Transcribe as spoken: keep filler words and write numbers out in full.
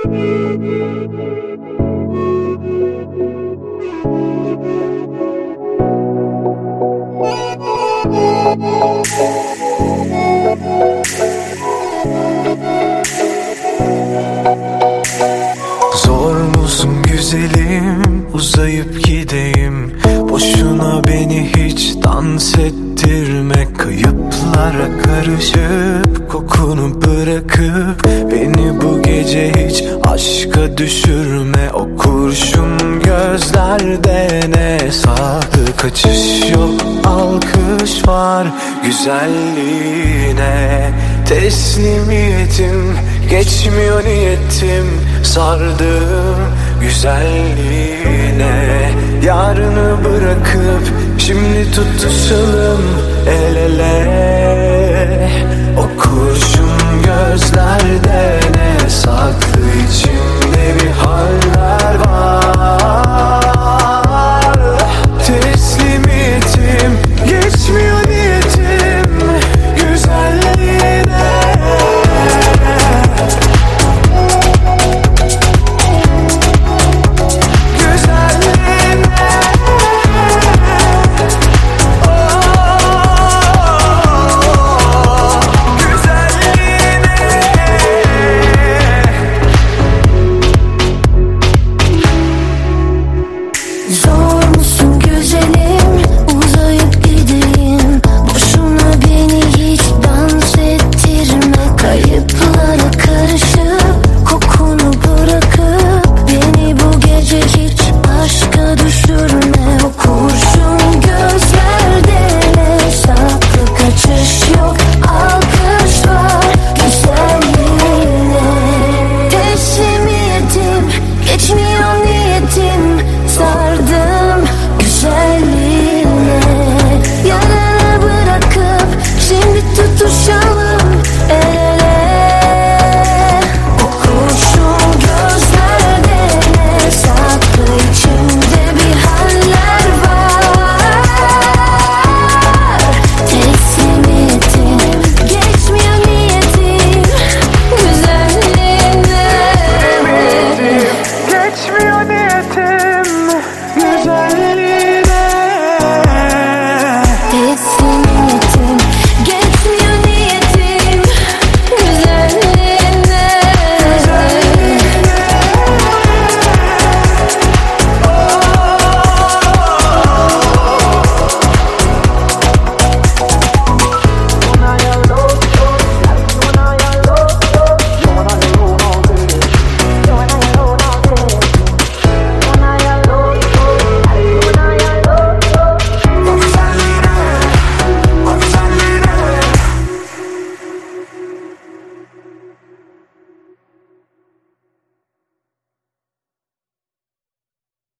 Zor musun güzelim, uzayıp gideyim. Boşuna beni hiç dans ettirme. Kayıplara karışıp kokunu bırakıp beni bu gece hiç aşka düşürme. O kurşun gözlerde ne sahte kaçış yok, alkış var güzelliğine. Teslimiyetim geçmiyor niyetim, sardım güzelliğine. Yarını bırakıp şimdi tutuşalım el ele. O kurşun gözlerde